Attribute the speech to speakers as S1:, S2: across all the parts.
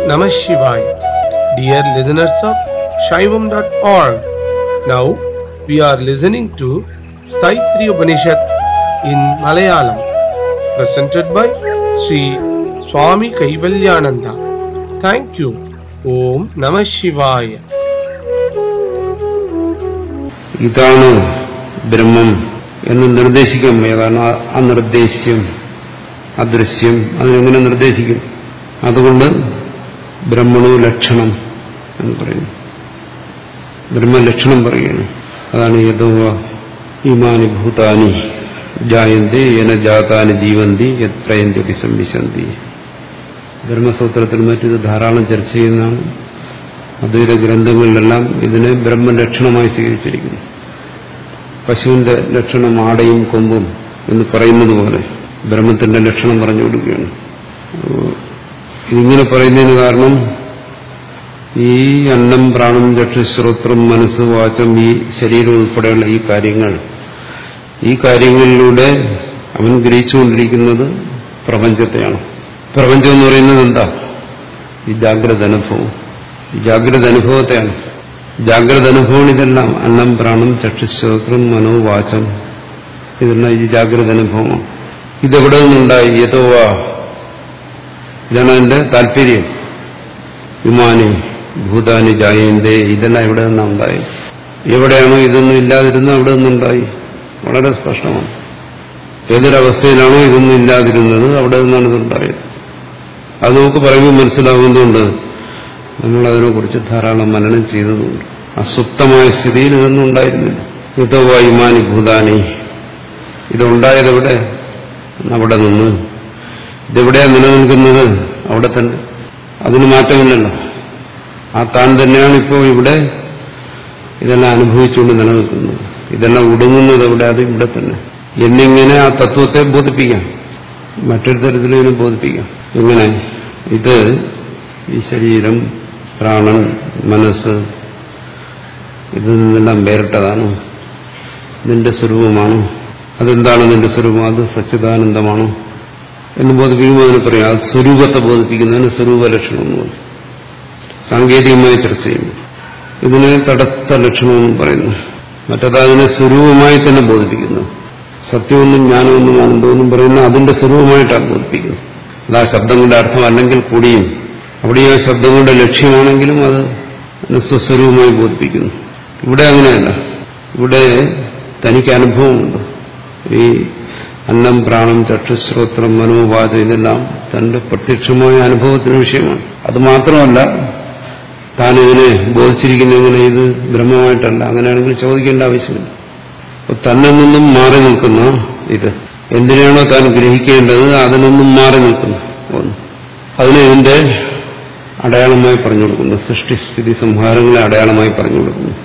S1: Namah Shivaya. Dear listeners of Shaivam.org, now we are listening to Saitri Upanishad in Malayalam, presented by Sri Swami Kaivalyananda. Thank you. Om Namah Shivaya.
S2: ഇതാണ് ബ്രഹ്മം എന്ന് നിർദ്ദേശിക്കാൻ വയ്യ. കാരണം അനിർദ്ദേശ്യം, അദൃശ്യം, അതിനെങ്ങനെ നിർദ്ദേശിക്കും? അതുകൊണ്ട് ബ്രഹ്മണോ ലക്ഷണം എന്ന് പറയുന്നു. ബ്രഹ്മലക്ഷണം പറയുകയാണ്. അതാണ് യതോ ഇമാനി ഭൂതാനി ജായന്തി യന ജാതാനി ജീവന്തി യത് പ്രയന്തി സംവിശന്തി. ബ്രഹ്മസൂത്രത്തിൽ മറ്റിത് ധാരാളം ചർച്ച ചെയ്യുന്നതാണ്. അദ്വൈത ഗ്രന്ഥങ്ങളിലെല്ലാം ഇതിനെ ബ്രഹ്മലക്ഷണമായി സ്വീകരിച്ചിരിക്കുന്നു. പശുവിന്റെ ലക്ഷണം ആടയും കൊമ്പും എന്ന് പറയുന്നത് പോലെ ബ്രഹ്മത്തിന്റെ ലക്ഷണം പറഞ്ഞു കൊടുക്കുകയാണ്. ഇതിങ്ങനെ പറയുന്നതിന് കാരണം ഈ അന്നം പ്രാണം ചക്ഷുശ്രോത്രം മനസ്സ് വാചം ഈ ശരീരം ഉൾപ്പെടെയുള്ള ഈ കാര്യങ്ങളിലൂടെ അവൻ ഗ്രഹിച്ചുകൊണ്ടിരിക്കുന്നത് പ്രപഞ്ചത്തെയാണ്. പ്രപഞ്ചം എന്ന് പറയുന്നത് എന്താ? ഈ ജാഗ്രത അനുഭവം. ഈ ജാഗ്രത അനുഭവത്തെയാണ്. ജാഗ്രത അനുഭവം ഇതെല്ലാം അന്നം പ്രാണം ചക്ഷുശ്രോത്രം മനോ വാചം ഇതെല്ലാം ഈ ജാഗ്രത അനുഭവമാണ്. ഇതെവിടെ നിന്നുണ്ടായി? യതോവാ, ഇതാണ് അതിന്റെ താല്പര്യം. വിമാനി ഭൂതാനി ജായന്തേ, ഇതെല്ലാം എവിടെ നിന്നാണ് ഉണ്ടായത്? എവിടെയാണോ ഇതൊന്നും ഇല്ലാതിരുന്നത് അവിടെ നിന്നുണ്ടായി. വളരെ സ്പഷ്ടമാണ്. ഏതൊരവസ്ഥയിലാണോ ഇതൊന്നും ഇല്ലാതിരുന്നത് അവിടെ നിന്നാണ് ഇതുണ്ടായത്. അത് നമുക്ക് പറയുമ്പോൾ മനസ്സിലാകുന്നതുകൊണ്ട് നമ്മളതിനെക്കുറിച്ച് ധാരാളം മനനം ചെയ്തതുകൊണ്ട്. അസുപ്തമായ സ്ഥിതിയിൽ ഇതൊന്നും ഉണ്ടായിരുന്നില്ല. യതോവാ ഇമാനി ഭൂതാനി, ഇതുണ്ടായതെവിടെ? അവിടെ നിന്ന്. ഇതെവിടെയാണ് നിലനിൽക്കുന്നത്? അവിടെ തന്നെ. അതിന് മാറ്റമില്ലല്ലോ. ആ താൻ തന്നെയാണ് ഇപ്പോൾ ഇവിടെ ഇതെല്ലാം അനുഭവിച്ചുകൊണ്ട് നിലനിൽക്കുന്നത്. ഇതെല്ലാം ഒടുങ്ങുന്നത് എവിടെ? അത് ഇവിടെ തന്നെ. എന്നിങ്ങനെ ആ തത്വത്തെ ബോധിപ്പിക്കാം. മറ്റൊരു തരത്തിലും ഇതിനെ ബോധിപ്പിക്കാം. എങ്ങനെ? ഇത് ഈ ശരീരം, പ്രാണൻ, മനസ്സ്, ഇതിൽ നിന്നെല്ലാം വേറിട്ടതാണ്. നിന്റെ സ്വരൂപമാണ്. അതെന്താണ് നിന്റെ സ്വരൂപം? അത് സച്ചിദാനന്ദമാണ് എന്ന് ബോധിപ്പിക്കുമ്പോൾ അതിന് പറയാം. അത് സ്വരൂപത്തെ ബോധിപ്പിക്കുന്നതിന് സ്വരൂപ ലക്ഷണം എന്ന് പറയും. സാങ്കേതികമായി ചർച്ച ചെയ്യുന്നു. ഇതിനെ തടസ്സ ലക്ഷണമെന്നും പറയുന്നു. മറ്റേതതിനെ സ്വരൂപമായി തന്നെ ബോധിപ്പിക്കുന്നു. സത്യമെന്നും ജ്ഞാനമെന്നും ആനന്ദമെന്നും പറയുന്ന അതിന്റെ സ്വരൂപമായിട്ടാണ് ബോധിപ്പിക്കുന്നത്. അത് ആ ശബ്ദങ്ങളുടെ അർത്ഥം അല്ലെങ്കിൽ കൂടിയും അവിടെ ആ ശബ്ദങ്ങളുടെ ലക്ഷ്യമാണെങ്കിലും അത് സ്വസ്വരൂപമായി ബോധിപ്പിക്കുന്നു. ഇവിടെ അങ്ങനെയല്ല. ഇവിടെ തനിക്ക് അനുഭവമുണ്ട്. ഈ അന്നം പ്രാണം ചക്ഷുശ്രോത്രം മനോവാചം ഇതെല്ലാം തന്റെ പ്രത്യക്ഷമായ അനുഭവത്തിന് വിഷയമാണ്. അത് മാത്രമല്ല, താൻ ഇതിനെ ബോധിച്ചിരിക്കുന്ന എങ്ങനെ? ഇത് ബ്രഹ്മമായിട്ടല്ല. അങ്ങനെയാണെങ്കിൽ ചോദിക്കേണ്ട ആവശ്യമില്ല. അപ്പൊ തന്നിൽ നിന്നും മാറി നിൽക്കുന്ന ഇത് എന്തിനാണോ താൻ ഗ്രഹിക്കേണ്ടത് അതിൽ നിന്നും മാറി നിൽക്കുന്നു ഒന്ന്. അതിനെ ഇതിന്റെ അടയാളമായി പറഞ്ഞു കൊടുക്കുന്നു. സൃഷ്ടിസ്ഥിതി സംഹാരങ്ങളെ അടയാളമായി പറഞ്ഞു കൊടുക്കുന്നു.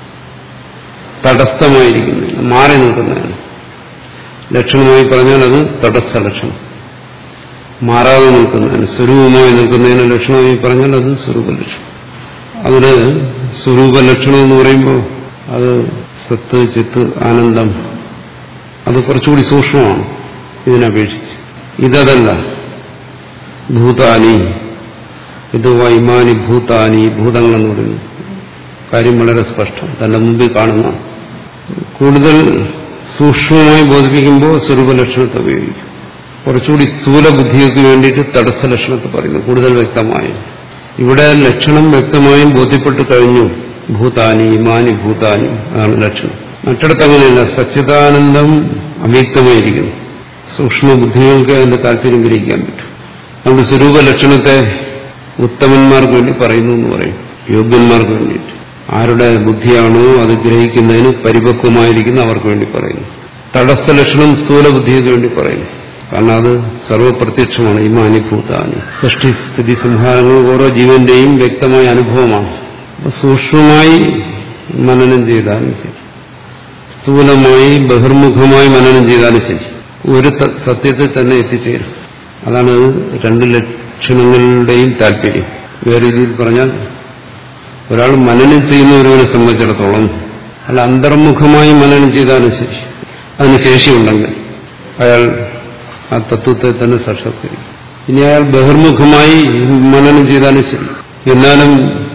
S2: തടസ്ഥമായിരിക്കുന്നില്ല, മാറി നിൽക്കുന്നതാണ്. ലക്ഷണമായി പറഞ്ഞാൽ അത് തടസ്ഥ ലക്ഷണം. മാറാതെ നിൽക്കുന്നതിന്, സ്വരൂപമായി നിൽക്കുന്നതിന് ലക്ഷണമായി പറഞ്ഞാൽ അത് സ്വരൂപലക്ഷണം. അതിന് സ്വരൂപലക്ഷണം എന്ന് പറയുമ്പോൾ അത് സത്ത്, ചിത്ത്, ആനന്ദം, അത് കുറച്ചുകൂടി സൂക്ഷ്മമാണ് ഇതിനപേക്ഷിച്ച്. ഇതല്ല. ഭൂതാനി, ഇത് വൈമാനി ഭൂതാനി, ഭൂതങ്ങളെന്ന് പറയുന്നു. കാര്യം വളരെ സ്പഷ്ടം, തന്റെ മുമ്പിൽ കാണുന്ന. കൂടുതൽ സൂക്ഷ്മമായി ബോധിപ്പിക്കുമ്പോൾ സ്വരൂപലക്ഷണത്തെ ഉപയോഗിക്കും. കുറച്ചുകൂടി സ്ഥൂല ബുദ്ധിക്ക് വേണ്ടിയിട്ട് തടസ്സ ലക്ഷണത്തെ പറയുന്നു, കൂടുതൽ വ്യക്തമായി. ഇവിടെ ലക്ഷണം വ്യക്തമായും ബോധ്യപ്പെട്ടു കഴിഞ്ഞു. ഭൂതാനി ഇമാനി ഭൂതാനി, അതാണ് ലക്ഷണം. മറ്റിടത്ത് അങ്ങനെയല്ല. സച്ചിദാനന്ദം അവ്യക്തമായിരിക്കുന്നു. സൂക്ഷ്മ ബുദ്ധികൾക്ക് അതിന്റെ താല്പര്യം ഗ്രഹിക്കാൻ പറ്റും. അതുകൊണ്ട് സ്വരൂപ ലക്ഷണത്തെ ഉത്തമന്മാർക്ക് വേണ്ടി പറയുന്നു എന്ന് പറയും, യോഗ്യന്മാർക്ക് വേണ്ടിയിട്ട്. ആരുടെ ബുദ്ധിയാണോ അത് ഗ്രഹിക്കുന്നതിന് പരിപക്വമായിരിക്കുന്ന അവർക്ക് വേണ്ടി പറയുന്നു. തടസ്ഥ ലക്ഷണം സ്ഥൂല ബുദ്ധിക്ക് വേണ്ടി പറയുന്നു. കാരണം അത് സർവപ്രത്യക്ഷമാണ്. ഇമാനി ഭൂതാനി, സൃഷ്ടി സ്ഥിതി സംഹാരങ്ങൾ ഓരോ ജീവന്റെയും വ്യക്തമായ അനുഭവമാണ്. സൂക്ഷ്മമായി മനനം ചെയ്താലും ശരി, സ്ഥൂലമായി ബഹിർമുഖമായി മനനം ചെയ്താലും ശരി, ഒരു സത്യത്തിൽ തന്നെ എത്തിച്ചേരും. അതാണ് രണ്ട് ലക്ഷണങ്ങളുടെയും താല്പര്യം. വേറെ രീതിയിൽ പറഞ്ഞാൽ, ഒരാൾ മനനം ചെയ്യുന്ന ഒരുവനെ സംബന്ധിച്ചിടത്തോളം അയാൾ അന്തർമുഖമായി മനനം ചെയ്താലും ശരി, അതിന് ശേഷിയുണ്ടെങ്കിൽ അയാൾ ആ തത്വത്തെ തന്നെ സാക്ഷാത്കരിക്കും. ഇനി അയാൾ ബഹിർമുഖമായി മനനം ചെയ്താലും ശരി. എന്നാലും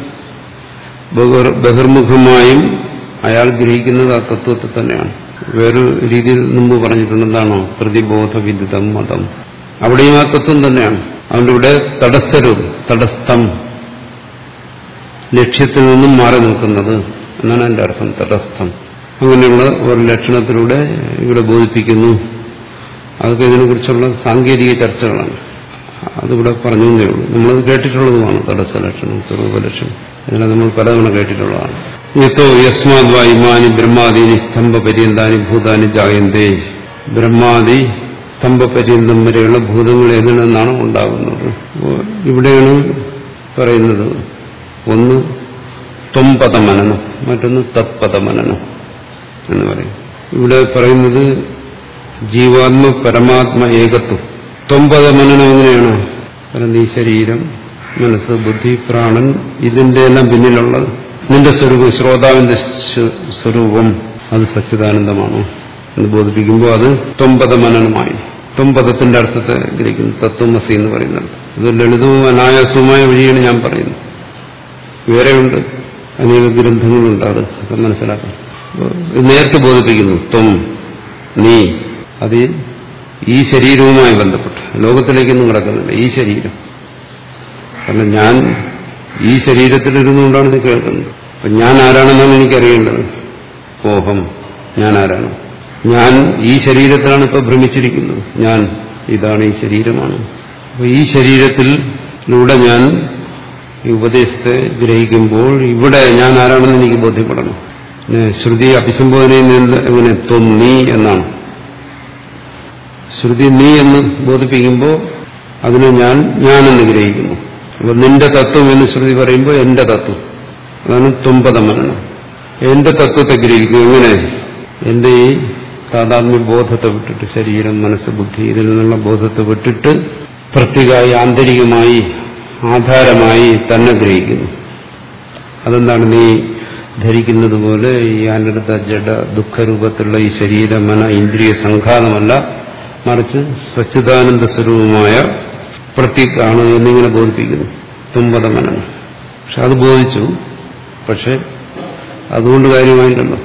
S2: ബഹിർമുഖമായും അയാൾ ഗ്രഹിക്കുന്നത് ആ തത്വത്തെ തന്നെയാണ്. വേറൊരു രീതിയിൽ മുമ്പ് പറഞ്ഞിട്ടുണ്ട്, എന്താണോ പ്രതിബോധവിദിതം മതം, അവിടെയും ആ തത്വം തന്നെയാണ്. അതുകൊണ്ട് ഇവിടെ തടസ്ഥം, ലക്ഷ്യത്തിൽ നിന്നും മാറി നിൽക്കുന്നത് എന്നാണ് എന്റെ അർത്ഥം. തടസ്ഥം അങ്ങനെയുള്ള ഒരു ലക്ഷണത്തിലൂടെ ഇവിടെ ബോധിപ്പിക്കുന്നു. അതൊക്കെ ഇതിനെക്കുറിച്ചുള്ള സാങ്കേതിക ചർച്ചകളാണ്. അതിവിടെ പറഞ്ഞേ ഉള്ളൂ. നമ്മളത് കേട്ടിട്ടുള്ളതുമാണ്. തടസ്സ ലക്ഷണം, സ്വരൂപലക്ഷണം, ഇതിനെ നമ്മൾ പലതവണ കേട്ടിട്ടുള്ളതാണ്. യത്തോ യസ്മാദ്വാ ഇമാനി ബ്രഹ്മാദീനി സ്തംഭപര്യന്താനി ഭൂതാനി ജായന്തേ, ബ്രഹ്മാദി സ്തംഭപര്യന്തം വരെയുള്ള ഭൂതങ്ങൾ ഏതിൽ നിന്നാണ് ഉണ്ടാകുന്നത്? ഇവിടെയാണ് പറയുന്നത്, ഒന്ന് ത്വംപദമനനം, മറ്റൊന്ന് തത്പദമനനം എന്ന് പറയും. ഇവിടെ പറയുന്നത് ജീവാത്മ പരമാത്മ ഏകത്വം. ത്വംപദമനനം എങ്ങനെയാണ് പറയുന്നത്? ഈ ശരീരം, മനസ്സ്, ബുദ്ധി, പ്രാണൻ, ഇതിന്റെ എല്ലാം പിന്നിലുള്ളത് നിന്റെ സ്വരൂപം, ശ്രോതാവിന്റെ സ്വരൂപം, അത് സച്ചിദാനന്ദമാണോ എന്ന് ബോധിപ്പിക്കുമ്പോൾ അത് ത്വംപദമനനമായി. ത്വംപദത്തിന്റെ അർത്ഥത്തെ ഗ്രഹിക്കുന്നു തത്വമസി എന്ന് പറയുന്നത്. അത് ലളിതവും അനായാസവുമായ വഴിയാണ് ഞാൻ പറയുന്നത്. വേറെയുണ്ട്, അനേക ഗ്രന്ഥങ്ങളുണ്ട്, അതൊക്കെ മനസ്സിലാക്കാം. നേരത്തെ ബോധിപ്പിക്കുന്നു ത്വം, നീ, അത് ഈ ശരീരവുമായി ബന്ധപ്പെട്ട് ലോകത്തിലേക്കൊന്നും കിടക്കുന്നില്ല. ഈ ശരീരം, കാരണം ഞാൻ ഈ ശരീരത്തിലിരുന്നുകൊണ്ടാണ് ഇത് കേൾക്കുന്നത്. അപ്പൊ ഞാൻ ആരാണെന്നാണ് എനിക്കറിയേണ്ടത്. ഓഹം, ഞാൻ ആരാണ്? ഞാൻ ഈ ശരീരത്തിലാണ് ഇപ്പൊ ഭ്രമിച്ചിരിക്കുന്നത്. ഞാൻ ഇതാണ്, ഈ ശരീരമാണ്. അപ്പൊ ഈ ശരീരത്തിലൂടെ ഞാൻ ഈ ഉപദേശത്തെ ഗ്രഹിക്കുമ്പോൾ ഇവിടെ ഞാൻ ആരാണെന്ന് എനിക്ക് ബോധ്യപ്പെടണം. ശ്രുതി അഭിസംബോധന ചെയ്യുന്നത് എങ്ങനെ? ത്വം, നീ എന്നാണ്. ശ്രുതി നീ എന്ന് ബോധിപ്പിക്കുമ്പോൾ അതിനെ ഞാനെന്ന് ഗ്രഹിക്കുന്നു. അപ്പൊ നിന്റെ തത്വം എന്ന് ശ്രുതി പറയുമ്പോൾ എന്റെ തത്വം, അതാണ് ത്വംപദമനനം. എന്റെ തത്വത്തെ ഗ്രഹിക്കും. എങ്ങനെ? എന്റെ ഈ താതാത്മ്യ ബോധത്തെ വിട്ടിട്ട്, ശരീരം, മനസ്സ്, ബുദ്ധി, ഇതിൽ നിന്നുള്ള ബോധത്തെ വിട്ടിട്ട് പ്രത്യേകമായി ആന്തരികമായി ആധാരമായി തന്നെ ഗ്രഹിക്കുന്നു. അതെന്താണ്? നീ ധരിക്കുന്നത് പോലെ ഈ അനടുത്ത ജഡ ദുഃഖരൂപത്തിലുള്ള ഈ ശരീര, മന, ഇന്ദ്രിയ സംഘാതമല്ല, മറിച്ച് സച്ചിദാനന്ദ സ്വരൂപമായ പ്രത്യേകാണ് എന്നിങ്ങനെ ബോധിപ്പിക്കുന്നു. ത്വംപദമനനം. പക്ഷെ അത് ബോധിച്ചു, പക്ഷെ അതുകൊണ്ട് കാര്യമായിട്ടല്ലോ.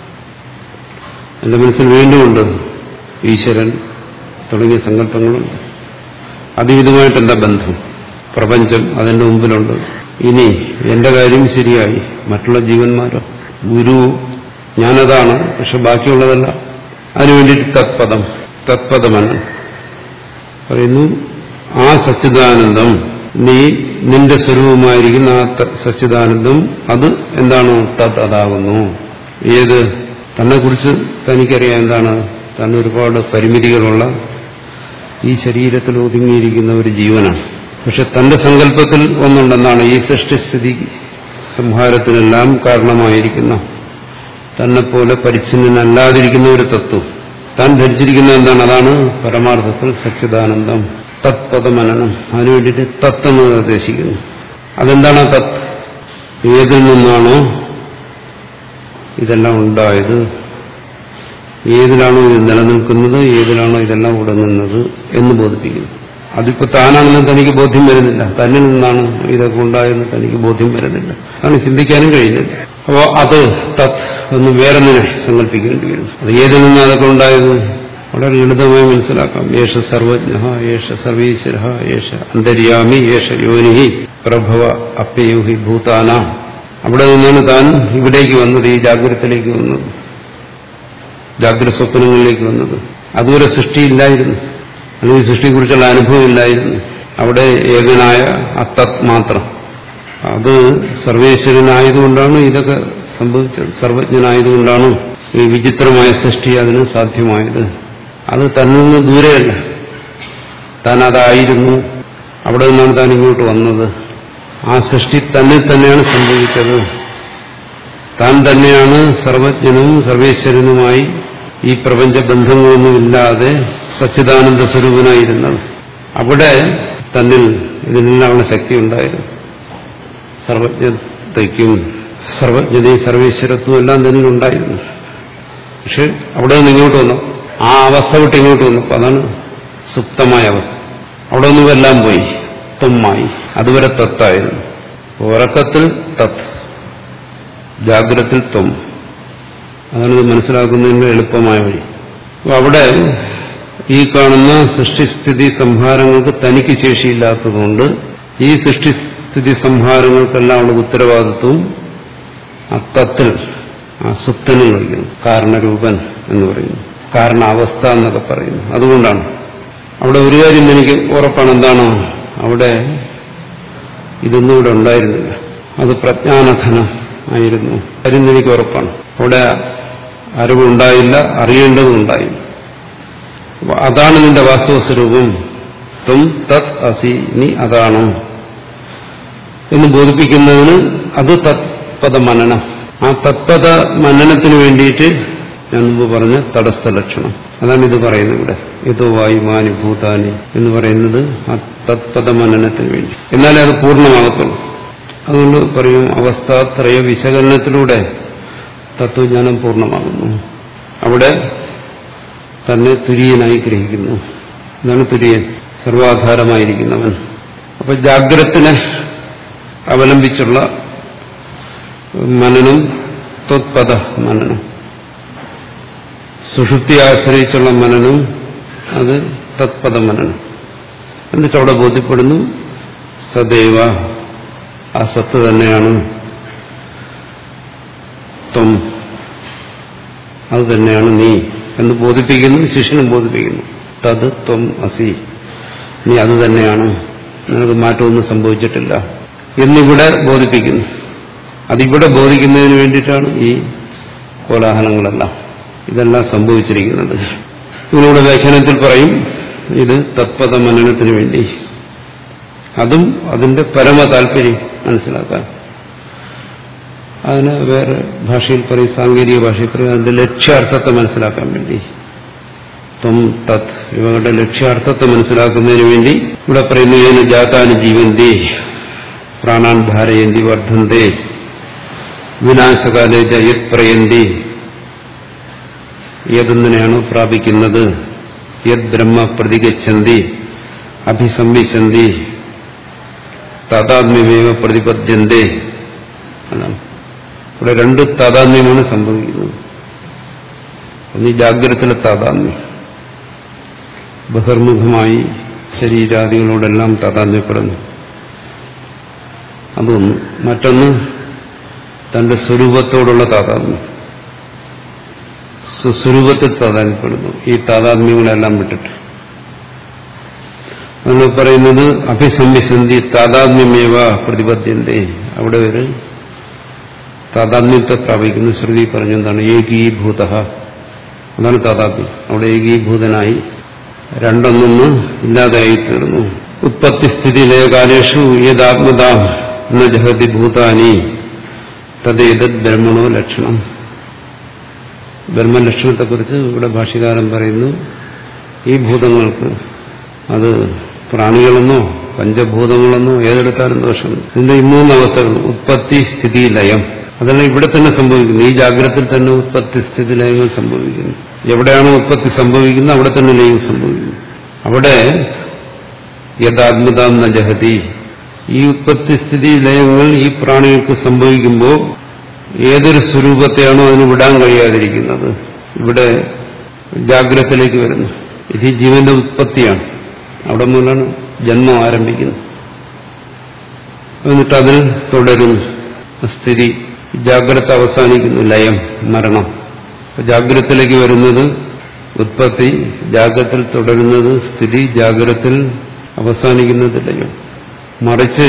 S2: എന്റെ മനസ്സിൽ വീണ്ടുമുണ്ട് ഈശ്വരൻ തുടങ്ങിയ സങ്കല്പങ്ങളുണ്ട്. അതിവിധമായിട്ടെന്താ ബന്ധം? പ്രപഞ്ചം അതിന്റെ മുമ്പിലുണ്ട്. ഇനി എന്റെ കാര്യം ശരിയായി, മറ്റുള്ള ജീവന്മാരോ, ഗുരു, ഞാനതാണ്, പക്ഷെ ബാക്കിയുള്ളതല്ല. അതിനുവേണ്ടിയിട്ട് തത്പദമനനം പറയുന്നു. ആ സച്ചിദാനന്ദം, നീ നിന്റെ സ്വരൂപമായിരിക്കുന്ന ആ സച്ചിദാനന്ദം, അത് എന്താണോ അതാകുന്നു. ഏത്? തന്നെക്കുറിച്ച് തനിക്കറിയാം എന്താണ്? തന്നെ ഒരുപാട് പരിമിതികളുള്ള ഈ ശരീരത്തിൽ ഒതുങ്ങിയിരിക്കുന്ന ഒരു ജീവനാണ്. പക്ഷെ തന്റെ സങ്കല്പത്തിൽ ഒന്നുണ്ടെന്നാണ്, ഈ സൃഷ്ടിസ്ഥിതി സംഹാരത്തിനെല്ലാം കാരണമായിരിക്കുന്ന, തന്നെപ്പോലെ പരിച്ഛിന്നനല്ലാതിരിക്കുന്ന ഒരു തത്വം താൻ ധരിച്ചിരിക്കുന്ന എന്താണ്? അതാണ് പരമാർത്ഥത്തിൽ സച്ചിദാനന്ദം. തത്പദമനനം. അതിനുവേണ്ടിയിട്ട് തത്ത് എന്ന് നിർദ്ദേശിക്കുന്നു. അതെന്താണ് തത്ത്? ഏതിൽ നിന്നാണോ ഇതെല്ലാം ഉണ്ടായത്, ഏതിലാണോ ഇത് നിലനിൽക്കുന്നത്, ഏതിലാണോ ഇതെല്ലാം ഉടങ്ങുന്നത് എന്ന് ബോധിപ്പിക്കുന്നു. അതിപ്പോ താനാണെന്ന് തനിക്ക് ബോധ്യം വരുന്നില്ല. തന്നിൽ നിന്നാണ് ഇതൊക്കെ ഉണ്ടായെന്ന് തനിക്ക് ബോധ്യം വരുന്നില്ല. അങ്ങനെ ചിന്തിക്കാനും കഴിയുന്നില്ല. അപ്പോ അത് തത് എന്ന് വേറെന്നിനെ സങ്കല്പിക്കേണ്ടി വരും. അത് ഏതിൽ നിന്നാണ് അതൊക്കെ ഉണ്ടായത്? വളരെ ലളിതമായി മനസ്സിലാക്കാം. യേശ സർവജ്ഞ, യേശ സർവീശ്വര, യേശ അന്തര്യാമി, യേശ യോനി പ്രഭവ അപ്യയൂഹി ഭൂതാന. അവിടെ നിന്നാണ് താൻ ഇവിടേക്ക് വന്നത്, ഈ ജാഗ്രതത്തിലേക്ക് വന്നത്, ജാഗ്രത സ്വപ്നങ്ങളിലേക്ക് വന്നത്. അതുവരെ സൃഷ്ടിയില്ലായിരുന്നു, അല്ലെങ്കിൽ സൃഷ്ടിയെക്കുറിച്ചുള്ള അനുഭവം ഇല്ലായിരുന്നു. അവിടെ ഏകനായ അത്തത് മാത്രം. അത് സർവേശ്വരനായതുകൊണ്ടാണ് ഇതൊക്കെ സംഭവിച്ചത്. സർവജ്ഞനായതുകൊണ്ടാണ് ഈ വിചിത്രമായ സൃഷ്ടി അതിന് സാധ്യമായത്. അത് തന്നിൽ നിന്ന് ദൂരെയല്ല, താൻ അതായിരുന്നു. അവിടെ നിന്നാണ് താൻ ഇങ്ങോട്ട് വന്നത്. ആ സൃഷ്ടി തന്നിൽ തന്നെയാണ് സംഭവിച്ചത്. താൻ തന്നെയാണ് സർവജ്ഞനും സർവേശ്വരനുമായി ഈ പ്രപഞ്ച ബന്ധങ്ങളൊന്നുമില്ലാതെ സച്ചിദാനന്ദ സ്വരൂപനായിരുന്നത്. അവിടെ തന്നിൽ ഇതിനെല്ലാമുള്ള ശക്തി ഉണ്ടായിരുന്നു. സർവജ്ഞതയ്ക്കും സർവജ്ഞതയും സർവേശ്വരത്വം എല്ലാം തന്നിലുണ്ടായിരുന്നു. പക്ഷെ അവിടെ നിന്ന് ഇങ്ങോട്ട് വന്നു, ആ അവസ്ഥ വിട്ട് ഇങ്ങോട്ട് വന്നു. അതാണ് സുപ്തമായ അവസ്ഥ. അവിടെ ഒന്നും എല്ലാം പോയി, ത്വമായി. അതുവരെ തത്തായിരുന്നു. ഉറക്കത്തിൽ തത്ത്, ജാഗ്രത്തിൽ ത്വം. അതാണ് ഇത് മനസ്സിലാക്കുന്നതിന്റെ എളുപ്പമായ വഴി. അപ്പൊ അവിടെ ഈ കാണുന്ന സൃഷ്ടിസ്ഥിതി സംഹാരങ്ങൾക്ക് തനിക്ക് ശേഷിയില്ലാത്തതുകൊണ്ട് ഈ സൃഷ്ടിസ്ഥിതി സംഹാരങ്ങൾക്കെല്ലാം ഉള്ള ഉത്തരവാദിത്വവും ആ തത്തിൽ, ആ സുപ്തനിൽ വഹിക്കുന്നു. കാരണരൂപൻ എന്ന് പറയുന്നു, കാരണാവസ്ഥ എന്നൊക്കെ പറയുന്നു. അതുകൊണ്ടാണ് അവിടെ ഒരു കാര്യം എനിക്ക് ഉറപ്പാണ്. എന്താണോ അവിടെ ഇതൊന്നും ഇവിടെ ഉണ്ടായിരുന്നില്ല, അത് പ്രജ്ഞാനഘനം ആയിരുന്നു. കാര്യം എനിക്ക് ഉറപ്പാണ്. അവിടെ അറിവുണ്ടായില്ല, അറിയേണ്ടതുണ്ടായില്ല. അതാണ് നിന്റെ വാസ്തവ സ്വരൂപം. ത്വം തത് അസി, നീ അതാണ് എന്ന് ബോധിപ്പിക്കുന്നതിന് അത് തത്പദ മനനം. ആ തത്പദ മനനത്തിന് വേണ്ടിയിട്ട് ഞാൻ മുമ്പ് പറഞ്ഞ തടസ്ഥ ലക്ഷണം, അതാണ് ഇത് പറയുന്നത് ഇവിടെ. യഥോ വായുമാനി ഭൂതാനി എന്ന് പറയുന്നത് ആ തത്പദ മനനത്തിന് വേണ്ടി. എന്നാലേ അത് പൂർണ്ണമാകത്തുള്ളൂ. അതുകൊണ്ട് പറയും അവസ്ഥാത്രയ വിശകലനത്തിലൂടെ തത്വജ്ഞാനം പൂർണ്ണമാകുന്നു. അവിടെ തന്നെ തുര്യനായി ഗ്രഹിക്കുന്നു. എന്താണ് തുര്യൻ? സർവാധാരമായിരിക്കുന്നവൻ. അപ്പൊ ജാഗ്രത്തിനെ അവലംബിച്ചുള്ള മനനം ത്വത്പദ മനനം, സുഷുപ്തി ആശ്രയിച്ചുള്ള മനനം അത് തത്പദ മനനം. എന്നിട്ട് അവിടെ ബോധ്യപ്പെടുന്നു സദൈവ, ആ സത്ത് തന്നെയാണ് ത്വം, അത് തന്നെയാണ് നീ എന്ന് ബോധിപ്പിക്കുന്നു. ശിഷ്യനും ബോധിപ്പിക്കുന്നു തത് ത്വം അസി, നീ അത് തന്നെയാണ്, നിനക്ക് മാറ്റമൊന്നും സംഭവിച്ചിട്ടില്ല എന്നിവിടെ ബോധിപ്പിക്കുന്നു. അതിവിടെ ബോധിക്കുന്നതിന് വേണ്ടിയിട്ടാണ് ഈ കോലാഹലങ്ങളെല്ലാം, ഇതെല്ലാം സംഭവിച്ചിരിക്കുന്നത്. ഇതിലൂടെ വ്യാഖ്യാനത്തിൽ പറയും ഇത് തത്പദ മനനത്തിന് വേണ്ടി. അതും അതിന്റെ പരമ താല്പര്യം മനസ്സിലാക്കാൻ. അതിന് വേറെ ഭാഷയിൽ പറയും, സാങ്കേതിക ഭാഷയിൽ പറയും, അതിന്റെ ലക്ഷ്യാർത്ഥത്തെ മനസ്സിലാക്കാൻ വേണ്ടി. ത്വം തത് ഇവകളുടെ ലക്ഷ്യാർത്ഥത്തെ മനസ്സിലാക്കുന്നതിന് വേണ്ടി ഇവിടെ പറയുന്നു ഏന ജാതാനി ജീവന്തി പ്രാണാൻ ധാരയന്തി വർദ്ധന്തേ വിനാശകാലേ യത് പ്രയന്തി, ഏതെന്തിനെയാണോ പ്രാപിക്കുന്നത്, യത് ബ്രഹ്മ പ്രതിഗച്ഛന്തി അഭിസംവിശന്തി താതാത്മ്യമേവ പ്രതിപദ്യന്തേ. അതാണ് ഇവിടെ രണ്ട് താതാത്മ്യമാണ് സംഭവിക്കുന്നത്. ഒന്ന് ഈ ജാഗ്രതത്തിലെ താതാത്മ്യം, ബഹിർമുഖമായി ശരീരാദികളോടെല്ലാം താതാത്മ്യപ്പെടുന്നു, അതൊന്ന്. മറ്റൊന്ന് തന്റെ സ്വരൂപത്തോടുള്ള താതാത്മ്യം, സ്വസ്വരൂപത്തിൽ താതാത്മ്യപ്പെടുന്നു. ഈ താതാത്മ്യങ്ങളെല്ലാം വിട്ടിട്ട് നമ്മൾ പറയുന്നത് അഭിസംവിശന്തി താതാത്മ്യമേവ പ്രതിപദ്യന്തേ. അവിടെ ഒരു താതാത്മ്യത്തെ പ്രാപിക്കുന്നു. ശ്രുതി പറഞ്ഞെന്താണ് ഏകീഭൂത, അതാണ് താതാത്മ്യം. അവിടെ ഏകീഭൂതനായി രണ്ടൊന്നൊന്ന് ഇല്ലാതെയായി തീർന്നു. ഉത്പത്തിസ്ഥിതി ലയകാലേഷു യദാത്മതാം ന ജഹതി ഭൂതാനി തദ്ദേതത് ബ്രഹ്മണോ ലക്ഷണം. ബ്രഹ്മലക്ഷണത്തെക്കുറിച്ച് ഇവിടെ ഭാഷ്യകാരൻ പറയുന്നു, ഈ ഭൂതങ്ങൾക്ക് അത് പ്രാണികളെന്നോ പഞ്ചഭൂതങ്ങളെന്നോ ഏതെടുത്താലും ദോഷം. ഇതിന്റെ ഈ മൂന്നവസ്ഥകൾ ഉത്പത്തി സ്ഥിതി ലയം, അതെല്ലാം ഇവിടെ തന്നെ സംഭവിക്കുന്നു. ഈ ജാഗ്രതയിൽ തന്നെ ഉത്പത്തി സ്ഥിതി ലയങ്ങൾ സംഭവിക്കുന്നു. എവിടെയാണോ ഉത്പത്തി സംഭവിക്കുന്നത് അവിടെ തന്നെ ലയം സംഭവിക്കുന്നു. അവിടെ യദാത്മതാം ന ജഹതി, ഈ ഉത്പത്തി സ്ഥിതി ലയങ്ങൾ ഈ പ്രാണികൾക്ക് സംഭവിക്കുമ്പോൾ ഏതൊരു സ്വരൂപത്തെയാണോ അതിന് വിടാൻ കഴിയാതിരിക്കുന്നത് ഇവിടെ ജാഗ്രതത്തിലേക്ക് വരുന്നു. ഇത് ഈ ജീവന്റെ ഉത്പത്തിയാണ്. അവിടെ മുതലാണ് ജന്മം ആരംഭിക്കുന്നത്. എന്നിട്ട് അതിൽ തുടരുന്നു സ്ഥിതി, ജാഗ്രത അവസാനിക്കുന്നു ലയം, മരണം. ജാഗ്രതത്തിലേക്ക് വരുന്നത് ഉത്പത്തി, ജാഗ്രതത്തിൽ തുടരുന്നത് സ്ഥിതി, ജാഗ്രതത്തിൽ അവസാനിക്കുന്നത് ലയം. മറിച്ച്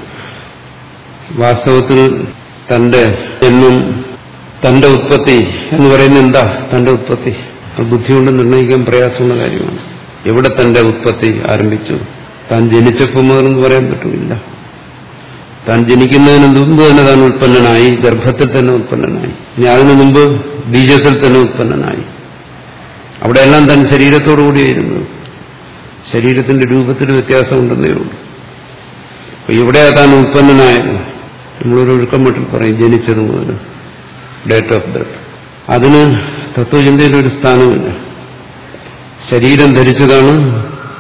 S2: വാസ്തവത്തിൽ തന്റെ ജന്മം, തന്റെ ഉത്പത്തി എന്ന് പറയുന്നത് എന്താ? തന്റെ ഉത്പത്തി അത് ബുദ്ധി കൊണ്ട് നിർണ്ണയിക്കാൻ പ്രയാസമുള്ള കാര്യമാണ്. എവിടെ തന്റെ ഉത്പത്തി ആരംഭിച്ചു? താൻ ജനിച്ചപ്പോൾ മുതലെന്ന് പറയാൻ പറ്റില്ല. താൻ ജനിക്കുന്നതിന് മുമ്പ് തന്നെ താൻ ഉത്പന്നനായി, ഗർഭത്തിൽ തന്നെ ഉത്പന്നനായി. ഇനി അതിനു മുമ്പ് ബീജത്തിൽ തന്നെ ഉത്പന്നനായി. അവിടെയെല്ലാം താൻ ശരീരത്തോടുകൂടിയായിരുന്നു. ശരീരത്തിന്റെ രൂപത്തിൽ വ്യത്യാസമുണ്ടെന്നേ ഉള്ളൂ. അപ്പൊ ഇവിടെയാ താൻ ഉത്പന്നനായത്. നമ്മളൊരു ഒഴുക്കം മട്ടിൽ പറയും ജനിച്ചത് മുതൽ, ഡേറ്റ് ഓഫ് ബർത്ത്. അതിന് തത്വചിന്തയിൽ ഒരു സ്ഥാനമില്ല. ശരീരം ധരിച്ചതാണ്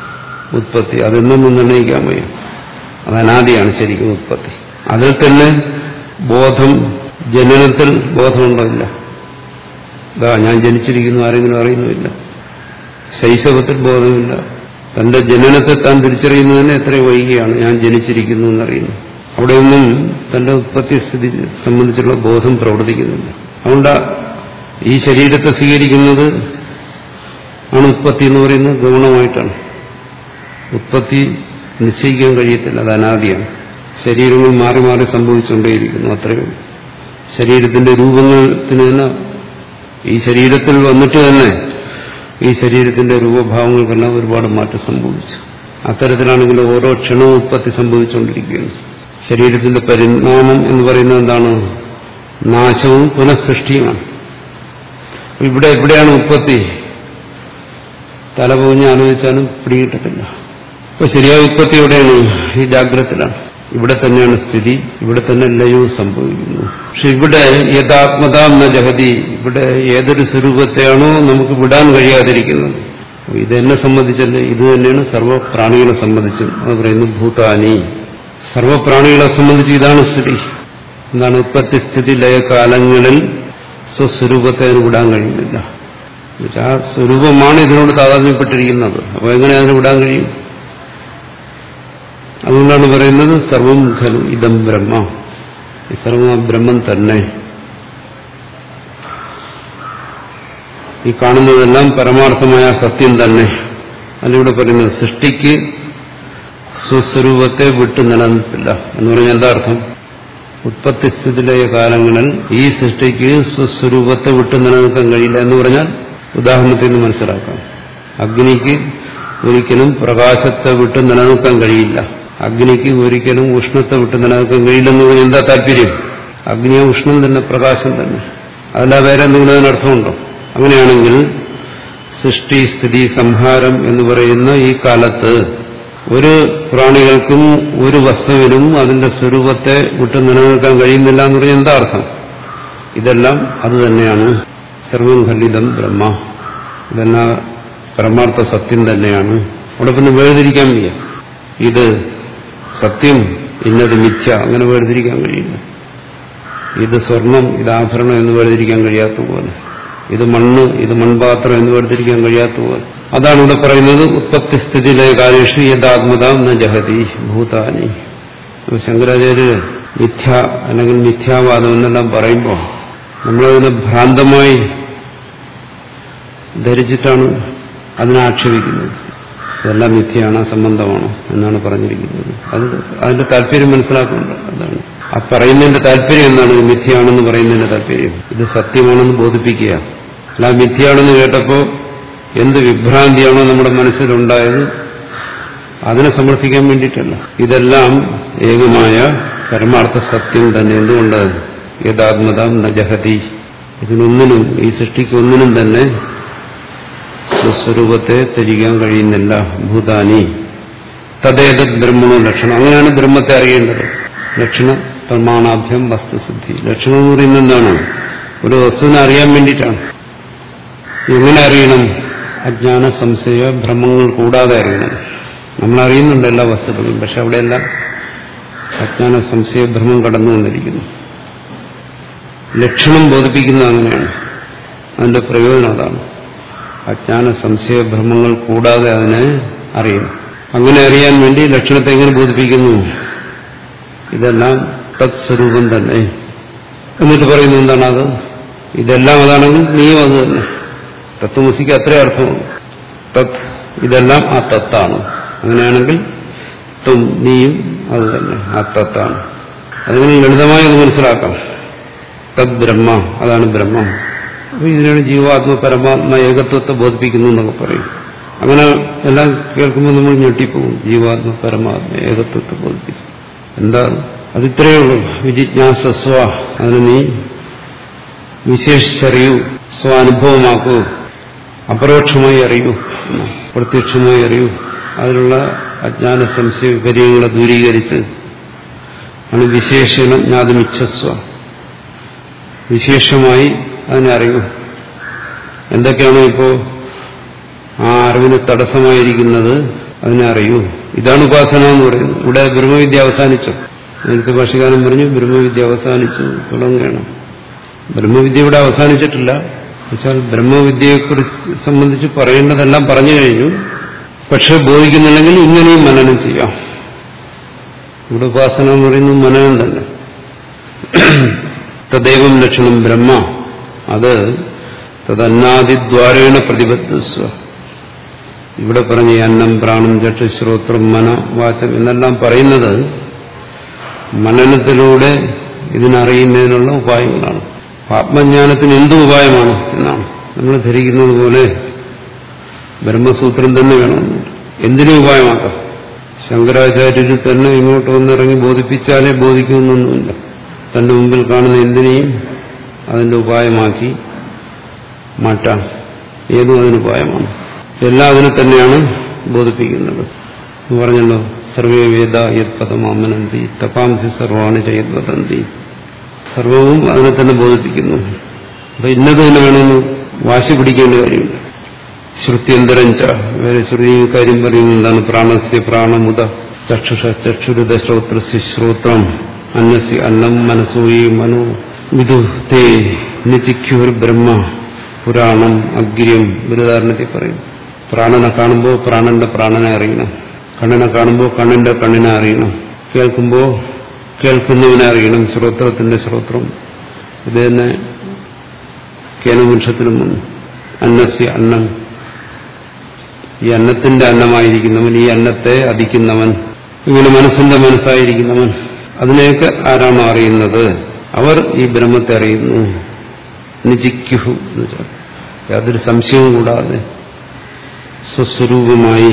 S2: ഉത്പത്തി. അതെന്നൊന്നും നിർണ്ണയിക്കാൻ വയ്യ. അത് അനാദിയാണ് ശരിക്കും ഉത്പത്തി. അതിൽ തന്നെ ബോധം, ജനനത്തിൽ ബോധമുണ്ടോ? ഇല്ല. ഇതാ ഞാൻ ജനിച്ചിരിക്കുന്നു ആരെങ്കിലും അറിയുന്നുമില്ല. ശൈശവത്തിൽ ബോധമില്ല. തന്റെ ജനനത്തെ താൻ തിരിച്ചറിയുന്നതിന് എത്ര വൈകിയാണ് ഞാൻ ജനിച്ചിരിക്കുന്നു എന്നറിയുന്നു. അവിടെയൊന്നും തന്റെ ഉത്പത്തി സ്ഥിതി സംബന്ധിച്ചുള്ള ബോധം പ്രവർത്തിക്കുന്നില്ല. അതുകൊണ്ട് ഈ ശരീരത്തെ സ്വീകരിക്കുന്നത് ആണ് ഉത്പത്തി എന്ന് പറയുന്നത് ഗൗണമായിട്ടാണ്. ഉത്പത്തി നിശ്ചയിക്കാൻ കഴിയത്തില്ല, അത് അനാദിയാണ്. ശരീരങ്ങൾ മാറി മാറി സംഭവിച്ചുകൊണ്ടേയിരിക്കുന്നു, അത്രയേ ഉള്ളൂ. ശരീരത്തിന്റെ രൂപത്തിന് തന്നെ ഈ ശരീരത്തിൽ വന്നിട്ട് തന്നെ ഈ ശരീരത്തിന്റെ രൂപഭാവങ്ങൾക്കെല്ലാം ഒരുപാട് മാറ്റം സംഭവിച്ചു. അത്തരത്തിലാണെങ്കിൽ ഓരോ ക്ഷണവും ഉത്പത്തി സംഭവിച്ചുകൊണ്ടിരിക്കുകയാണ്. ശരീരത്തിന്റെ പരിണാമം എന്ന് പറയുന്നത് എന്താണ്? നാശവും പുനഃസൃഷ്ടിയുമാണ്. എവിടെയാണ് ഉത്പത്തി? തലപൂഞ്ഞ് ആലോചിച്ചാലും പിടികിട്ടത്തില്ല. അപ്പൊ ശരിയായ ഉത്പത്തി എവിടെയാണ്? ഈ ജാഗ്രതത്തിലാണ്. ഇവിടെ തന്നെയാണ് സ്ഥിതി, ഇവിടെ തന്നെ ലയവും സംഭവിക്കുന്നു. പക്ഷെ ഇവിടെ യഥാത്മതാം ന ജഹതി, ഇവിടെ ഏതൊരു സ്വരൂപത്തെയാണോ നമുക്ക് വിടാൻ കഴിയാതിരിക്കുന്നത്, ഇതെന്നെ സംബന്ധിച്ചല്ലേ, ഇത് തന്നെയാണ് സർവ്വപ്രാണികളെ സംബന്ധിച്ചും. അത് പറയുന്നു ഭൂതാനി. സർവ്വപ്രാണികളെ സംബന്ധിച്ച് ഇതാണ് സ്ഥിതി. എന്താണ്? ഉത്പത്തി സ്ഥിതി ലയകാലങ്ങളിൽ സ്വസ്വരൂപത്തെ അതിന് വിടാൻ കഴിയുന്നില്ല. ആ സ്വരൂപമാണ് ഇതിനോട് താതാത്മ്യപ്പെട്ടിരിക്കുന്നത്. അപ്പൊ എങ്ങനെ അതിന് വിടാൻ കഴിയും? അതുകൊണ്ടാണ് പറയുന്നത് സർവം ഖലു ഇദം ബ്രഹ്മ. ഈ സർവം ബ്രഹ്മം തന്നെ. ഈ കാണുന്നതെല്ലാം പരമാർത്ഥമായ സത്യം തന്നെ. അതിലൂടെ പറയുന്നത് സൃഷ്ടിക്ക് സ്വസ്വരൂപത്തെ വിട്ടു നിലനിൽപ്പില്ല എന്ന് പറഞ്ഞാൽ എന്താ അർത്ഥം? ഉത്പത്തിസ്ഥിതിയിലെ കാലങ്ങളിൽ ഈ സൃഷ്ടിക്ക് സ്വസ്വരൂപത്തെ വിട്ടു നിലനിൽക്കാൻ കഴിയില്ല എന്ന് പറഞ്ഞാൽ ഉദാഹരണത്തിൽ നിന്ന് മനസ്സിലാക്കാം. അഗ്നിക്ക് ഒരിക്കലും പ്രകാശത്തെ വിട്ട് നിലനിൽക്കാൻ കഴിയില്ല. അഗ്നിക്ക് ഒരിക്കലും ഉഷ്ണത്തെ വിട്ട് നിലനിൽക്കാൻ കഴിയില്ലെന്ന് പറഞ്ഞാൽ എന്താ താല്പര്യം? അഗ്നിയെ ഉഷ്ണം തന്നെ, പ്രകാശം തന്നെ. അതല്ല വേറെ എന്തെങ്കിലും അതിനർത്ഥമുണ്ടോ? അങ്ങനെയാണെങ്കിൽ സൃഷ്ടി, സ്ഥിതി, സംഹാരം എന്ന് പറയുന്ന ഈ കാലത്ത് ഒരു പ്രാണികൾക്കും ഒരു വസ്തുവിനും അതിന്റെ സ്വരൂപത്തെ വിട്ട് നിലനിൽക്കാൻ കഴിയുന്നില്ല എന്ന് പറഞ്ഞാൽ എന്താ അർത്ഥം? ഇതെല്ലാം അത് തന്നെയാണ്. സർവം ഖലിതം ബ്രഹ്മ. ഇതെല്ലാം പരമാർത്ഥ സത്യം തന്നെയാണ്. അവിടെ പിന്നെ വേർതിരിക്കാൻ വയ്യ. ഇത് സത്യം, ഇന്നത് മിഥ്യ, അങ്ങനെ വേർതിരിക്കാൻ കഴിയില്ല. ഇത് സ്വർണം, ഇത് ആഭരണം എന്ന് വേർതിരിക്കാൻ കഴിയാത്ത പോലെ, ഇത് മണ്ണ്, ഇത് മൺപാത്രം എന്ന് വേർതിരിക്കാൻ കഴിയാത്ത പോലെ. അതാണ് ഇവിടെ പറയുന്നത് ഉത്പത്തിസ്ഥിതിയിലെ കാലേഷു യഥാത്മതാം ന ജഹതി ഭൂതാനി. ശങ്കരാചാര്യ മിഥ്യ അല്ലെങ്കിൽ മിഥ്യാവാദം എന്നെല്ലാം പറയുമ്പോൾ നമ്മളതിനെ ഭ്രാന്തമായി ധരിച്ചിട്ടാണ് അതിനെ ആക്ഷേപിക്കുന്നത്. ഇതെല്ലാം മിഥ്യയാണ്, സംബന്ധമാണോ എന്നാണ് പറഞ്ഞിരിക്കുന്നത്. അതിന്റെ താല്പര്യം മനസ്സിലാക്കുന്നുണ്ട്. അതാണ് ആ പറയുന്നതിന്റെ താല്പര്യം. എന്താണ് മിഥ്യയാണെന്ന് പറയുന്നതിന്റെ താല്പര്യം? ഇത് സത്യമാണെന്ന് ബോധിപ്പിക്കുക. അല്ല മിഥ്യയാണെന്ന് കേട്ടപ്പോൾ എന്ത് വിഭ്രാന്തിയാണോ നമ്മുടെ മനസ്സിലുണ്ടായത് അതിനെ സമർത്ഥിക്കാൻ വേണ്ടിയിട്ടല്ല. ഇതെല്ലാം ഏകമായ പരമാർത്ഥ സത്യം തന്നെ. എന്തുകൊണ്ട്? യഥാത്മതാം ന ജഹതി. ഇതിനൊന്നിനും, ഈ സൃഷ്ടിക്കൊന്നിനും തന്നെ സ്വസ്വരൂപത്തെ ത്യജിക്കാൻ കഴിയുന്നില്ല. ഭൂതാനി തദ്ദേതത് ബ്രഹ്മണോ ലക്ഷണം. അങ്ങനെയാണ് ബ്രഹ്മത്തെ അറിയേണ്ടത്. ലക്ഷണ പ്രമാണാഭ്യം വസ്തുസിദ്ധി. ലക്ഷണം എന്ന് പറയുന്നത് എന്താണ്? ഒരു വസ്തുവിനെ അറിയാൻ വേണ്ടിയിട്ടാണ്. എങ്ങനെ അറിയണം? അജ്ഞാന സംശയ ഭ്രമങ്ങൾ കൂടാതെ അറിയണം. നമ്മൾ അറിയുന്നുണ്ട് എല്ലാ വസ്തുക്കളും, പക്ഷെ അവിടെയെല്ലാം അജ്ഞാന സംശയ ഭ്രമം കടന്നുകൊണ്ടിരിക്കുന്നു. ലക്ഷണം ബോധിപ്പിക്കുന്നത് അങ്ങനെയാണ്. അതിന്റെ പ്രയോജനം അതാണ്. അജ്ഞാന സംശയ ഭ്രമങ്ങൾ കൂടാതെ അതിനെ അറിയണം. അങ്ങനെ അറിയാൻ വേണ്ടി ലക്ഷണത്തെ എങ്ങനെ ബോധിപ്പിക്കുന്നു? ഇതെല്ലാം തത് സ്വരൂപം തന്നെ. എന്നിട്ട് പറയുന്നത് എന്താണ്? അത് ഇതെല്ലാം അതാണെങ്കിൽ നീയും അത് തന്നെ. തത്വമസിക്ക് അത്രേ അർത്ഥമാണ്. തത്, ഇതെല്ലാം ആ തത്താണ്. അങ്ങനെയാണെങ്കിൽ ത്വം, നീയും അത് തന്നെ ആ തത്താണ്. അതിനെ ലളിതമായി ഒന്ന് മനസ്സിലാക്കാം. തത് ബ്രഹ്മ, അതാണ് ബ്രഹ്മം. അപ്പൊ ഇതിനാണ് ജീവാത്മ പരമാത്മ ഏകത്വത്തെ ബോധിപ്പിക്കുന്നു എന്നൊക്കെ പറയും. അങ്ങനെ എല്ലാം കേൾക്കുമ്പോൾ നമ്മൾ ഞെട്ടിപ്പോകും. ജീവാത്മ പരമാത്മ ഏകത്വത്തെ ബോധിപ്പിക്കും. എന്താ? അതിത്രയേ ഉള്ളൂ. വിജിജ്ഞാസസ്വ, അതിന് നീ വിശേഷിച്ചറിയൂ, സ്വാനുഭവമാക്കൂ, അപരോക്ഷമായി അറിയൂ, പ്രത്യക്ഷമായി അറിയൂ. അതിലുള്ള അജ്ഞാന സംശയ വിപര്യങ്ങളെ ദൂരീകരിച്ച് ആണ് വിശേഷണ ജ്ഞാതമിച്ഛസ്വ, വിശേഷമായി അതിനെ അറിയൂ. എന്തൊക്കെയാണോ ഇപ്പോ ആ അറിവിന് തടസ്സമായിരിക്കുന്നത് അതിനെ അറിയൂ. ഇതാണ് ഉപാസന എന്ന് പറയുന്നത്. ഇവിടെ ബ്രഹ്മവിദ്യ അവസാനിച്ചു. നേരത്തെ ഭാഷ്യകാരൻ പറഞ്ഞു ബ്രഹ്മവിദ്യ അവസാനിച്ചു, തുടങ്ങുകയാണ്. ബ്രഹ്മവിദ്യ ഇവിടെ അവസാനിച്ചിട്ടില്ല. എന്നുവെച്ചാൽ ബ്രഹ്മവിദ്യയെക്കുറിച്ച് സംബന്ധിച്ച് പറയേണ്ടതെല്ലാം പറഞ്ഞു കഴിഞ്ഞു. പക്ഷെ ബോധിക്കുന്നില്ലെങ്കിൽ ഇങ്ങനെയും മനനം ചെയ്യാം. ഇവിടെ ഉപാസന എന്ന് പറയുന്നത് മനനം തന്നെ. തദൈവം ലക്ഷണം ബ്രഹ്മ, അത് തദന്നാദിദ്വാരേണ പ്രതിബദ്ധസ്വ. ഇവിടെ പറഞ്ഞ അന്നം പ്രാണം ചക്ഷു ശ്രോത്രം മന വാചം എന്നെല്ലാം പറയുന്നത് മനനത്തിലൂടെ ഇതിനറിയുന്നതിനുള്ള ഉപായങ്ങളാണ്. ആത്മജ്ഞാനത്തിന് എന്ത് ഉപായമാണ് എന്നാണ് നമ്മൾ ധരിക്കുന്നത് പോലെ ബ്രഹ്മസൂത്രം തന്നെ വേണമെന്ന്. എന്തിനും ഉപായമാക്കാം. ശങ്കരാചാര്യരിൽ തന്നെ ഇങ്ങോട്ട് വന്നിറങ്ങി ബോധിപ്പിച്ചാലേ ബോധിക്കുമെന്നൊന്നുമില്ല. തന്റെ മുമ്പിൽ കാണുന്ന എന്തിനേയും അതിന്റെ ഉപായമാക്കി മാറ്റാം. ഏതും അതിനുപായമാണ്. എല്ലാം അതിനെ തന്നെയാണ് ബോധിപ്പിക്കുന്നത്. പറഞ്ഞല്ലോ, സർവേ വേദ യത് പദമാമനന്തി തപാംസി സർവാണി ചയത് വദന്തി. സർവവും അതിനെ തന്നെ ബോധിപ്പിക്കുന്നു. അപ്പൊ ഇന്നത് തന്നെ വേണമെന്ന് വാശി പിടിക്കേണ്ട കാര്യമില്ല. ശ്രുത്യന്തരഞ്ച, വേറെ ശ്രുതി കാര്യം പറയുന്നത് എന്താണ്? പ്രാണസ്യ പ്രാണമുദ ചക്ഷുഷ ചക്ഷുരുദ ശ്രോത്രസ്യ ശ്രോത്രം അന്നസ്യ അന്നം മനസ്സോയി മനോ വിദു തേ നിചിഖ്യുർ ബ്രഹ്മ പുരാണം അഗ്ര്യം. ബൃഹദാരണ്യത്തിൽ പറയും, പ്രാണനെ കാണുമ്പോൾ പ്രാണന്റെ പ്രാണനെ അറിയണം, കണ്ണിനെ കാണുമ്പോൾ കണ്ണിന്റെ കണ്ണിനെ അറിയണം, കേൾക്കുമ്പോൾ കേൾക്കുന്നവനെ അറിയണം, ശ്രോത്രത്തിന്റെ ശ്രോത്രം. ഇത് തന്നെ കേനവംശത്തിലും വന്നു. അന്നസ്യ അന്നം, ഈ അന്നത്തിന്റെ അന്നമായിരിക്കുന്നവൻ, ഈ അന്നത്തെ അധിക്കുന്നവൻ, ഇങ്ങനെ മനസ്സിന്റെ മനസ്സായിരിക്കുന്നവൻ, അതിനെയൊക്കെ ആരാണോ അറിയുന്നത് അവർ ഈ ബ്രഹ്മത്തെ അറിയുന്നു. നിജിക്കുഹു എന്ന് വെച്ചാൽ യാതൊരു സംശയവും കൂടാതെ സ്വസ്വരൂപമായി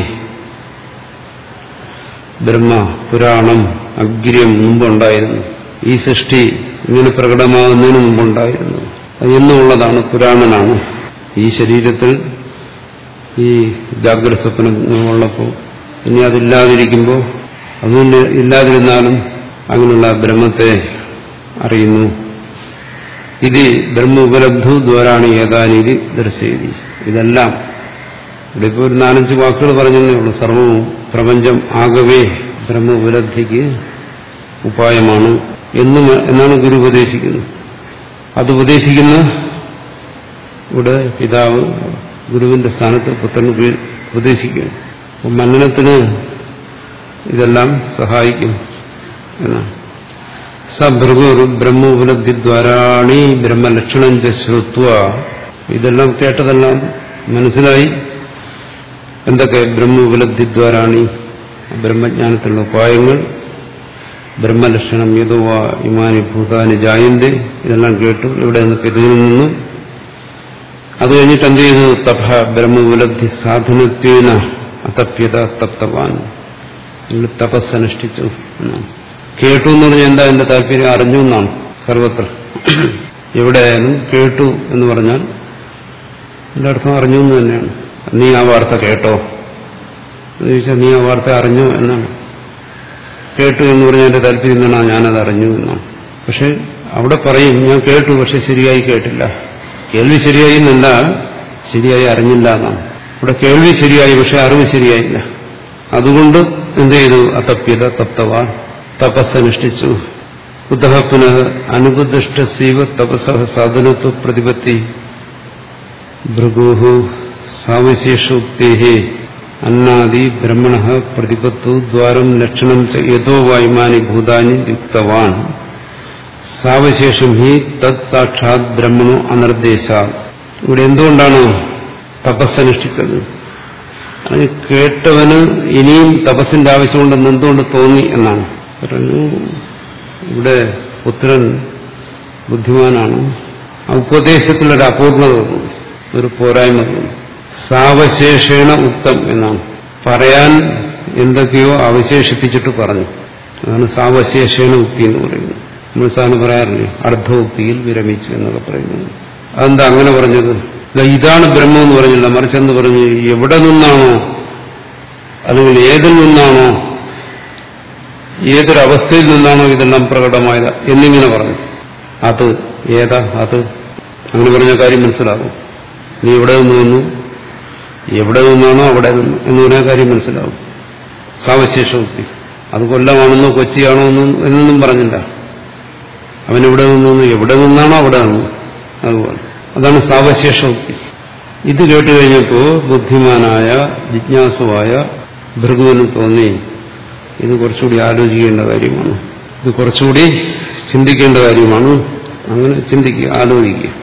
S2: ബ്രഹ്മ പുരാണം അഗ്ര്യം മുമ്പുണ്ടായിരുന്നു. ഈ സൃഷ്ടി ഇങ്ങനെ പ്രകടമാകുന്നതിന് മുമ്പുണ്ടായിരുന്നു. എന്നുള്ളതാണ്, പുരാണനാണ്. ഈ ശരീരത്തിൽ ഈ ജാഗ്രത സ്വപ്നമുള്ളപ്പോൾ ഇനി അതില്ലാതിരിക്കുമ്പോൾ, അതുകൊണ്ട് ഇല്ലാതിരുന്നാലും അങ്ങനെയുള്ള ബ്രഹ്മത്തെ അറിയുന്നു. ഇത് ബ്രഹ്മ ഉപലബ്ധു ദ്വാരാണ് ഏതാനീതി ദർശയതി. ഇതെല്ലാം ഇവിടെ ഇപ്പോൾ ഒരു 4-5 വാക്കുകൾ പറഞ്ഞതേ ഉള്ളൂ. സർവവും പ്രപഞ്ചം ആകവേ ബ്രഹ്മ ഉപലബ്ധിക്ക് ഉപായമാണ് എന്നാണ് ഗുരു ഉപദേശിക്കുന്നത്. അത് ഉപദേശിക്കുന്ന ഇവിടെ പിതാവ് ഗുരുവിന്റെ സ്ഥാനത്ത് പുത്രൻ ഉപദേശിക്കുകയാണ്. അപ്പം മനനത്തിന് ഇതെല്ലാം സഹായിക്കും എന്നാണ്. സഭൃഗുർ ബ്രഹ്മ ഉപലബ്ധിദ്വാരാണി ബ്രഹ്മലക്ഷണം ച ശ്രുത്വ. ഇതെല്ലാം കേട്ടതെല്ലാം മനസ്സിലായി. എന്തൊക്കെ? ബ്രഹ്മ ഉപലബ്ധിദ്വാരാണി, ബ്രഹ്മജ്ഞാനത്തിലുള്ള ഉപായങ്ങൾ. ബ്രഹ്മലക്ഷണം യതോ വാ ഇമാനി ഭൂതാനി ജായന്തി. ഇതെല്ലാം കേട്ടു. ഇവിടെ നിന്നൊക്കെ ഇതിൽ നിന്നും അത് കഴിഞ്ഞിട്ട് എന്ത് ചെയ്തു? തപ ബ്രഹ്മ ഉപലബ്ധി സാധനത്വേന അതപ്യത തപ്തവാൻ. തപസ്സനുഷ്ഠിച്ചു എന്നാണ്. കേട്ടു എന്ന് പറഞ്ഞാൽ എന്താ എന്റെ താല്പര്യം? അറിഞ്ഞു എന്നാണ്. സർവത്ര എവിടെയായാലും കേട്ടു എന്ന് പറഞ്ഞാൽ എന്റെ അർത്ഥം അറിഞ്ഞു എന്ന് തന്നെയാണ്. നീ ആ വാർത്ത കേട്ടോ എന്ന് ചോദിച്ചാൽ നീ ആ വാർത്ത അറിഞ്ഞു എന്നാണ്. കേട്ടു എന്ന് പറഞ്ഞാൽ എന്റെ താല്പര്യം എന്താണ്? ഞാനത് അറിഞ്ഞു എന്നാണ്. പക്ഷെ അവിടെ പറയും ഞാൻ കേട്ടു, പക്ഷെ ശരിയായി കേട്ടില്ല. കേൾവി ശരിയായി എന്നല്ല, ശരിയായി അറിഞ്ഞില്ല എന്നാണ്. ഇവിടെ കേൾവി ശരിയായി, പക്ഷെ അറിവ് ശരിയായില്ല. അതുകൊണ്ട് എന്ത് ചെയ്തു? അതപ്യത തപ്തവാൻ, തപസ്സനുഷ്ഠിച്ചു. ബുദ്ധ പുനഃ അനുപദിഷ്ടസീവ തപസ സാധനത്വ പ്രതിപത്തി ഭൃഗുഹു സാവിശേഷോക്തേഹി അന്നാദി ബ്രഹ്മണ പ്രതിപത്തു ദ്വാരം ലക്ഷണം യഥോ വായുമാനി ഭൂതാനി യുക്തവാൻ സാവശേഷം ഹി തത് സാക്ഷാത് ബ്രഹ്മണോ അനിർദ്ദേശ. ഇവിടെ എന്തുകൊണ്ടാണ് തപസ്സനുഷ്ഠിച്ചത്? അല്ലെങ്കിൽ കേട്ടവന് ഇനിയും തപസ്സിന്റെ ആവശ്യമുണ്ടെന്ന് എന്തുകൊണ്ട് തോന്നി എന്നാണ് പറഞ്ഞു. ഇവിടെ പുത്രൻ ബുദ്ധിമാനാണ്. ആ ഉപദേശത്തിലൊരു അപൂർണത തോന്നുന്നു, ഒരു പോരായ്മ തോന്നുന്നു. സാവശേഷേണ ഉക്തം എന്നാണ്. പറയാൻ എന്തൊക്കെയോ അവശേഷിപ്പിച്ചിട്ട് പറഞ്ഞു. അതാണ് സാവശേഷേണ ഉക്തി എന്ന് പറയുന്നത്. നമ്മൾ സാറിന് പറയാറില്ലേ അർദ്ധോക്തിയിൽ വിരമിച്ചു എന്നൊക്കെ പറയുന്നത്. അതെന്താ അങ്ങനെ പറഞ്ഞത്? ഇതാണ് ബ്രഹ്മം എന്ന് പറഞ്ഞില്ല, മറിച്ചെന്ന് പറഞ്ഞു എവിടെ നിന്നാണോ അല്ലെങ്കിൽ ഏതിൽ നിന്നാണോ ഏതൊരവസ്ഥയിൽ നിന്നാണോ ഇതെല്ലാം പ്രകടമായത് എന്നിങ്ങനെ പറഞ്ഞു. അത് ഏതാ അത്? അങ്ങനെ പറഞ്ഞ കാര്യം മനസ്സിലാകും. നീ എവിടെ നിന്ന് വന്നു, എവിടെ നിന്നാണോ അവിടെ നിന്ന് എന്ന് പറഞ്ഞ കാര്യം മനസ്സിലാവും. സാവശേഷോക്തി. അത് കൊല്ലമാണെന്നോ കൊച്ചിയാണോ എന്നൊന്നും പറഞ്ഞില്ല. അവനെവിടെ നിന്നു, എവിടെ നിന്നാണോ അവിടെ നിന്നു. അതുപോലെ അതാണ് സാവശേഷോക്തി. ഇത് കേട്ട് കഴിഞ്ഞപ്പോൾ ബുദ്ധിമാനായ ജിജ്ഞാസുവായ ഭൃഗുവിന് തോന്നി ഇത് കുറച്ചുകൂടി ആലോചിക്കേണ്ട കാര്യമാണ്, ഇത് കുറച്ചുകൂടി ചിന്തിക്കേണ്ട കാര്യമാണ്. അങ്ങനെ ചിന്തിക്കുക, ആലോചിക്കുക.